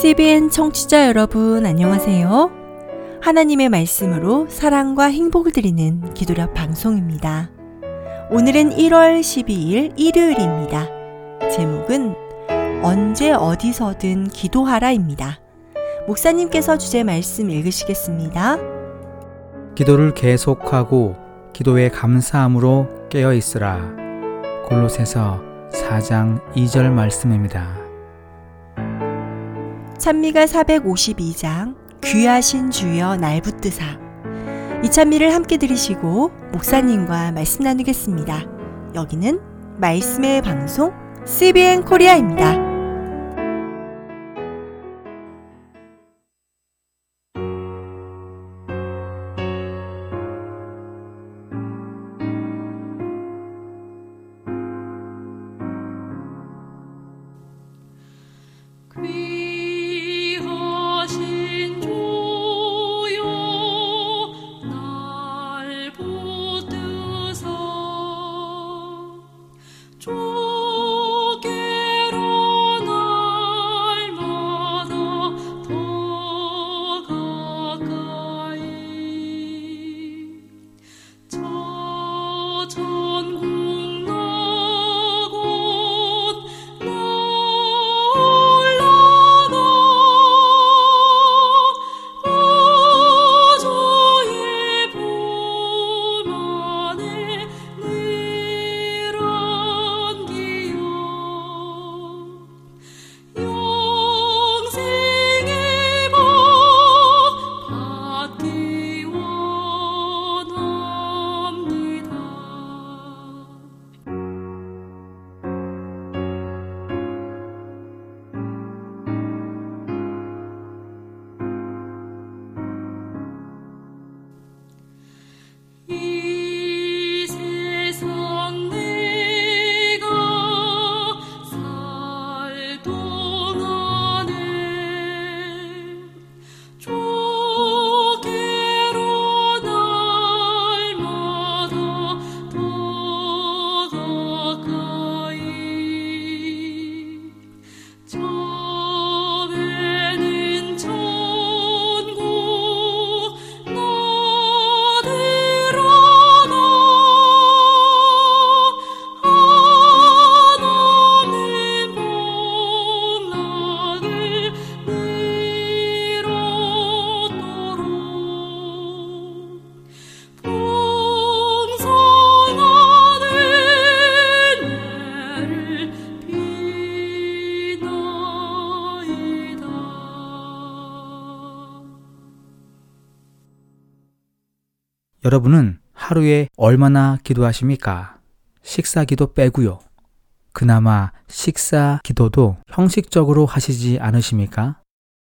CBN 청취자 여러분 안녕하세요. 하나님의 말씀으로 사랑과 행복을 드리는 기도력 방송입니다. 오늘은 1월 12일 일요일입니다. 제목은 언제 어디서든 기도하라입니다. 목사님께서 주제 말씀 읽으시겠습니다. 기도를 계속하고 기도에 감사함으로 깨어 있으라. 골로새서 4장 2절 말씀입니다. 찬미가 452장 귀하신 주여 날 붙드사. 이 찬미를 함께 들으시고 목사님과 말씀 나누겠습니다. 여기는 말씀의 방송 CBN 코리아입니다. 여러분은 하루에 얼마나 기도하십니까? 식사 기도 빼고요. 그나마 식사 기도도 형식적으로 하시지 않으십니까?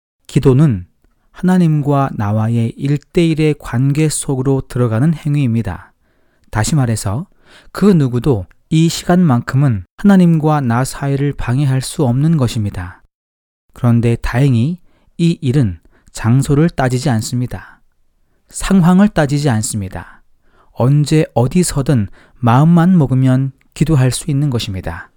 기도는 하나님과 나와의 1대1의 관계 속으로 들어가는 행위입니다. 다시 말해서 그 누구도 이 시간만큼은 하나님과 나 사이를 방해할 수 없는 것입니다. 그런데 다행히 이 일은 장소를 따지지 않습니다. 상황을 따지지 않습니다. 언제 어디서든 마음만 먹으면 기도할 수 있는 것입니다.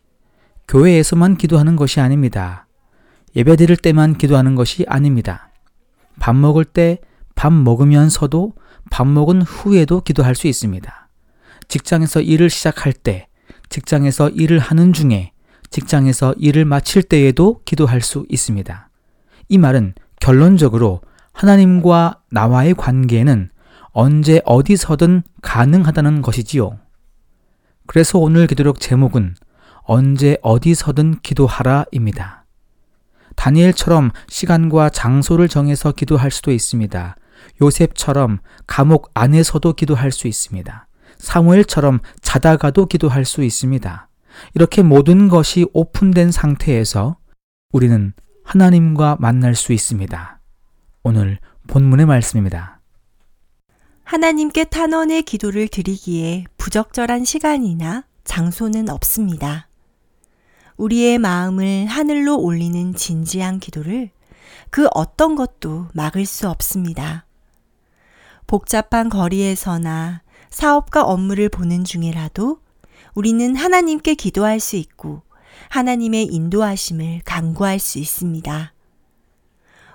교회에서만 기도하는 것이 아닙니다. 예배 드릴 때만 기도하는 것이 아닙니다. 밥 먹을 때, 밥 먹으면서도, 밥 먹은 후에도 기도할 수 있습니다. 직장에서 일을 시작할 때, 직장에서 일을 하는 중에, 직장에서 일을 마칠 때에도 기도할 수 있습니다. 이 말은 결론적으로 하나님과 나와의 관계는 언제 어디서든 가능하다는 것이지요. 그래서 오늘 기도록 제목은 언제 어디서든 기도하라입니다. 다니엘처럼 시간과 장소를 정해서 기도할 수도 있습니다. 요셉처럼 감옥 안에서도 기도할 수 있습니다. 사무엘처럼 자다가도 기도할 수 있습니다. 이렇게 모든 것이 오픈된 상태에서 우리는 하나님과 만날 수 있습니다. 오늘 본문의 말씀입니다. 하나님께 탄원의 기도를 드리기에 부적절한 시간이나 장소는 없습니다. 우리의 마음을 하늘로 올리는 진지한 기도를 그 어떤 것도 막을 수 없습니다. 복잡한 거리에서나 사업과 업무를 보는 중이라도 우리는 하나님께 기도할 수 있고 하나님의 인도하심을 간구할 수 있습니다.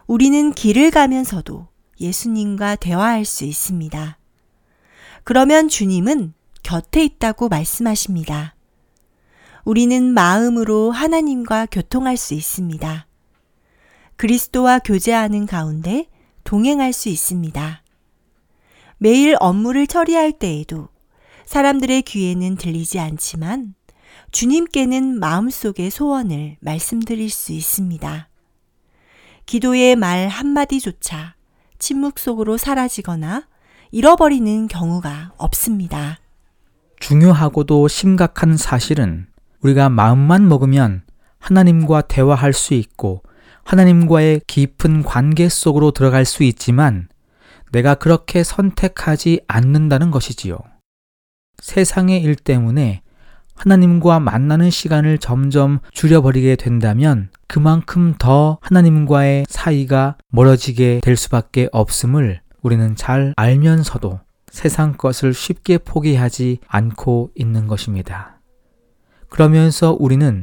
우리는 길을 가면서도 예수님과 대화할 수 있습니다. 그러면 주님은 곁에 있다고 말씀하십니다. 우리는 마음으로 하나님과 교통할 수 있습니다. 그리스도와 교제하는 가운데 동행할 수 있습니다. 매일 업무를 처리할 때에도 사람들의 귀에는 들리지 않지만 주님께는 마음속의 소원을 말씀드릴 수 있습니다. 기도의 말 한마디조차 침묵 속으로 사라지거나 잃어버리는 경우가 없습니다. 중요하고도 심각한 사실은 우리가 마음만 먹으면 하나님과 대화할 수 있고 하나님과의 깊은 관계 속으로 들어갈 수 있지만 내가 그렇게 선택하지 않는다는 것이지요. 세상의 일 때문에 하나님과 만나는 시간을 점점 줄여버리게 된다면 그만큼 더 하나님과의 사이가 멀어지게 될 수밖에 없음을 우리는 잘 알면서도 세상 것을 쉽게 포기하지 않고 있는 것입니다. 그러면서 우리는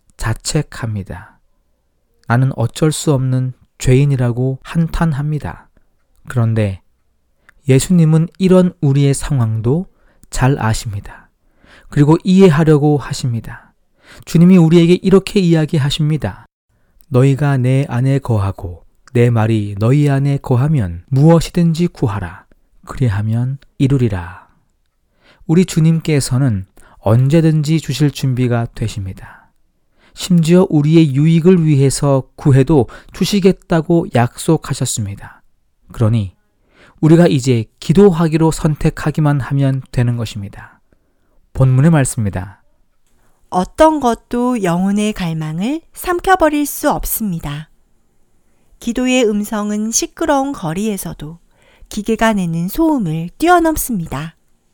자책합니다. 나는 어쩔 수 없는 죄인이라고 한탄합니다. 그런데 예수님은 이런 우리의 상황도 잘 아십니다. 그리고 이해하려고 하십니다. 주님이 우리에게 이렇게 이야기하십니다. 너희가 내 안에 거하고 내 말이 너희 안에 거하면 무엇이든지 구하라. 그리하면 이루리라. 우리 주님께서는 언제든지 주실 준비가 되십니다. 심지어 우리의 유익을 위해서 구해도 주시겠다고 약속하셨습니다. 그러니 우리가 이제 기도하기로 선택하기만 하면 되는 것입니다. 본문의 말씀입니다. 어떤 것도 영혼의 갈망을 삼켜버릴 수 없습니다. 기도의 음성은 시끄러운 거리에서도 기계가 내는 소음을 뛰어넘습니다.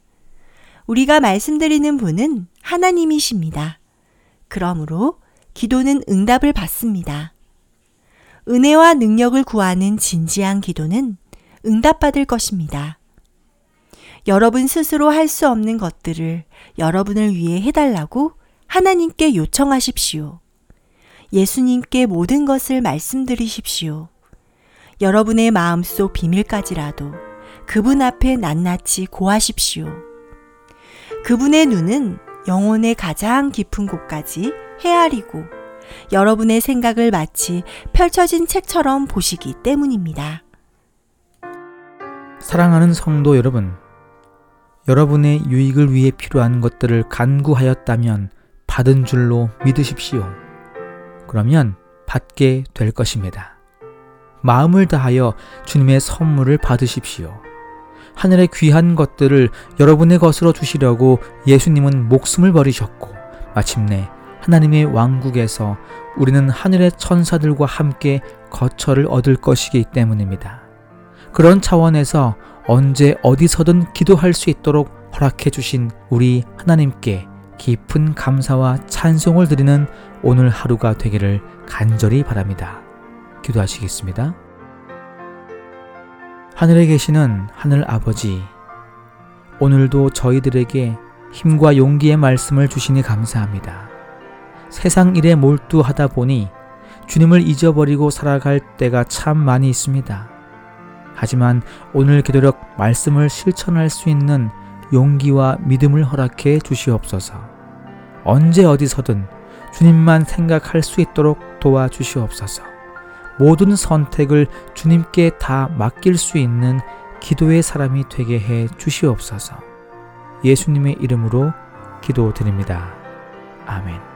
우리가 말씀드리는 분은 하나님이십니다. 그러므로 기도는 응답을 받습니다. 은혜와 능력을 구하는 진지한 기도는 응답받을 것입니다. 여러분 스스로 할 수 없는 것들을 여러분을 위해 해달라고 하나님께 요청하십시오. 예수님께 모든 것을 말씀드리십시오. 여러분의 마음속 비밀까지라도 그분 앞에 낱낱이 고하십시오. 그분의 눈은 영혼의 가장 깊은 곳까지 헤아리고 여러분의 생각을 마치 펼쳐진 책처럼 보시기 때문입니다. 사랑하는 성도 여러분, 여러분의 유익을 위해 필요한 것들을 간구하였다면 받은 줄로 믿으십시오. 그러면 받게 될 것입니다. 마음을 다하여 주님의 선물을 받으십시오. 하늘의 귀한 것들을 여러분의 것으로 주시려고 예수님은 목숨을 버리셨고 마침내 하나님의 왕국에서 우리는 하늘의 천사들과 함께 거처를 얻을 것이기 때문입니다. 그런 차원에서 언제 어디서든 기도할 수 있도록 허락해 주신 우리 하나님께 깊은 감사와 찬송을 드리는 오늘 하루가 되기를 간절히 바랍니다. 기도하시겠습니다. 하늘에 계시는 하늘 아버지, 오늘도 저희들에게 힘과 용기의 말씀을 주시니 감사합니다. 세상 일에 몰두하다 보니 주님을 잊어버리고 살아갈 때가 참 많이 있습니다. 하지만 오늘 기도력 말씀을 실천할 수 있는 용기와 믿음을 허락해 주시옵소서. 언제 어디서든 주님만 생각할 수 있도록 도와주시옵소서. 모든 선택을 주님께 다 맡길 수 있는 기도의 사람이 되게 해 주시옵소서. 예수님의 이름으로 기도드립니다. 아멘.